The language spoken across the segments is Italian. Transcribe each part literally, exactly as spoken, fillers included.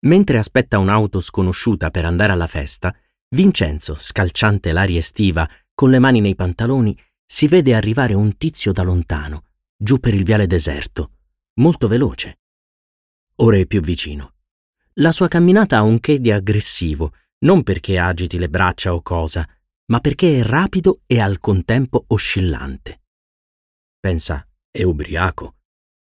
Mentre aspetta un'auto sconosciuta per andare alla festa, Vincenzo, scalciante l'aria estiva, con le mani nei pantaloni, si vede arrivare un tizio da lontano, giù per il viale deserto, molto veloce. Ora è più vicino. La sua camminata ha un che di aggressivo, non perché agiti le braccia o cosa, ma perché è rapido e al contempo oscillante. Pensa, è ubriaco.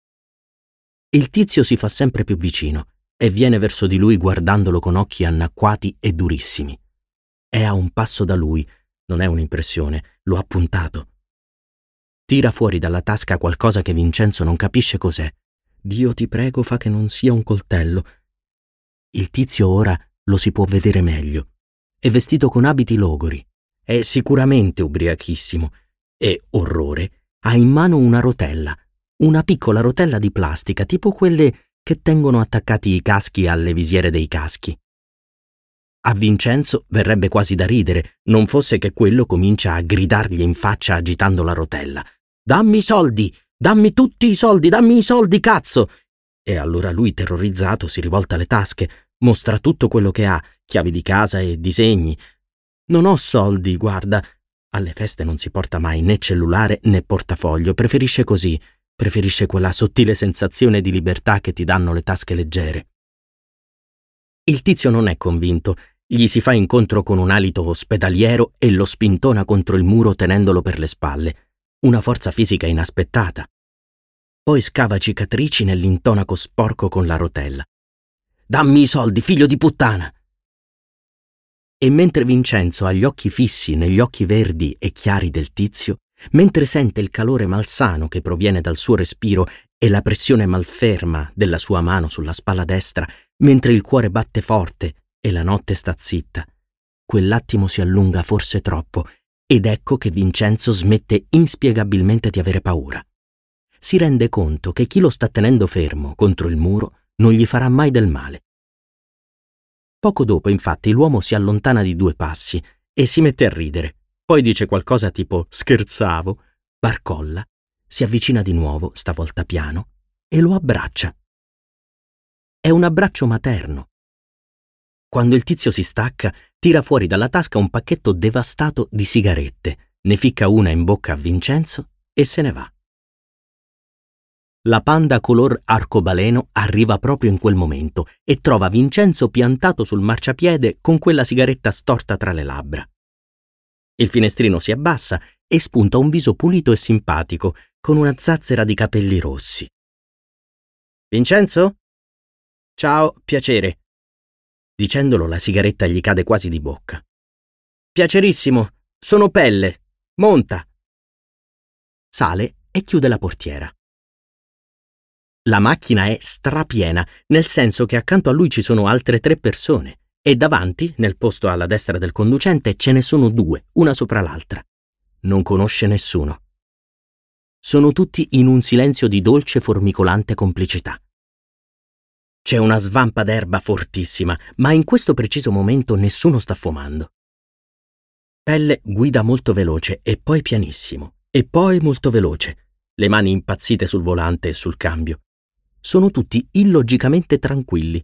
Il tizio si fa sempre più vicino e viene verso di lui guardandolo con occhi annacquati e durissimi. È a un passo da lui, non è un'impressione, lo ha puntato. Tira fuori dalla tasca qualcosa che Vincenzo non capisce cos'è. Dio ti prego, fa che non sia un coltello. Il tizio ora lo si può vedere meglio. È vestito con abiti logori. È sicuramente ubriachissimo. E, orrore, ha in mano una rotella. Una piccola rotella di plastica, tipo quelle che tengono attaccati i caschi alle visiere dei caschi. A Vincenzo verrebbe quasi da ridere, non fosse che quello comincia a gridargli in faccia agitando la rotella. «Dammi i soldi! Dammi tutti i soldi! Dammi i soldi, cazzo!» E allora lui, terrorizzato, si rivolta alle tasche, mostra tutto quello che ha, chiavi di casa e disegni. «Non ho soldi, guarda!» Alle feste non si porta mai né cellulare né portafoglio, preferisce così, preferisce quella sottile sensazione di libertà che ti danno le tasche leggere. Il tizio non è convinto, gli si fa incontro con un alito ospedaliero e lo spintona contro il muro tenendolo per le spalle, una forza fisica inaspettata. Poi scava cicatrici nell'intonaco sporco con la rotella. «Dammi i soldi, figlio di puttana!» E mentre Vincenzo ha gli occhi fissi negli occhi verdi e chiari del tizio, mentre sente il calore malsano che proviene dal suo respiro e la pressione malferma della sua mano sulla spalla destra, mentre il cuore batte forte e la notte sta zitta, quell'attimo si allunga forse troppo ed ecco che Vincenzo smette inspiegabilmente di avere paura. Si rende conto che chi lo sta tenendo fermo contro il muro non gli farà mai del male. Poco dopo, infatti, l'uomo si allontana di due passi e si mette a ridere. Poi dice qualcosa tipo «scherzavo», barcolla, si avvicina di nuovo, stavolta piano, e lo abbraccia. È un abbraccio materno. Quando il tizio si stacca, tira fuori dalla tasca un pacchetto devastato di sigarette, ne ficca una in bocca a Vincenzo e se ne va. La Panda color arcobaleno arriva proprio in quel momento e trova Vincenzo piantato sul marciapiede con quella sigaretta storta tra le labbra. Il finestrino si abbassa e spunta un viso pulito e simpatico, con una zazzera di capelli rossi. «Vincenzo? Ciao, piacere». Dicendolo, la sigaretta gli cade quasi di bocca. «Piacerissimo, sono Pelle, monta». Sale e chiude la portiera. La macchina è strapiena, nel senso che accanto a lui ci sono altre tre persone e davanti, nel posto alla destra del conducente, ce ne sono due, una sopra l'altra. Non conosce nessuno. Sono tutti in un silenzio di dolce formicolante complicità. C'è una svampa d'erba fortissima, ma in questo preciso momento nessuno sta fumando. Pelle guida molto veloce e poi pianissimo, e poi molto veloce, le mani impazzite sul volante e sul cambio. Sono tutti illogicamente tranquilli.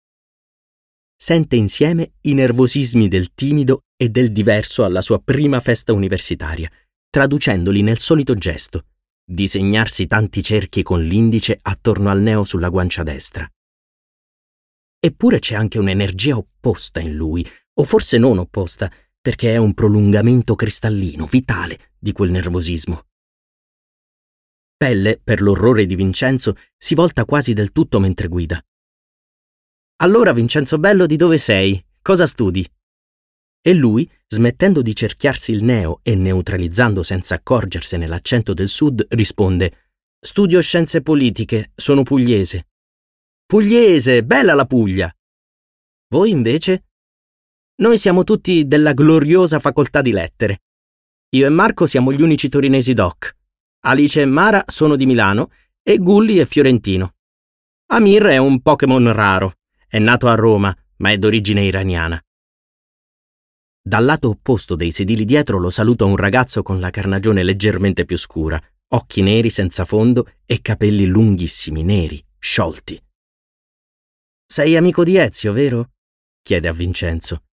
Sente insieme i nervosismi del timido e del diverso alla sua prima festa universitaria, traducendoli nel solito gesto, disegnarsi tanti cerchi con l'indice attorno al neo sulla guancia destra. Eppure c'è anche un'energia opposta in lui, o forse non opposta, perché è un prolungamento cristallino, vitale, di quel nervosismo. Pelle, per l'orrore di Vincenzo, si volta quasi del tutto mentre guida. «Allora, Vincenzo bello, di dove sei? Cosa studi?» E lui, smettendo di cerchiarsi il neo e neutralizzando senza accorgersene l'accento del sud, risponde: «Studio scienze politiche, sono pugliese». «Pugliese, bella la Puglia!» «Voi invece?» «Noi siamo tutti della gloriosa facoltà di lettere. Io e Marco siamo gli unici torinesi doc. Alice e Mara sono di Milano e Gulli è fiorentino. Amir è un Pokémon raro, è nato a Roma, ma è d'origine iraniana». Dal lato opposto dei sedili dietro lo saluta un ragazzo con la carnagione leggermente più scura, occhi neri senza fondo e capelli lunghissimi, neri, sciolti. Sei amico di Ezio, vero? Chiede a Vincenzo.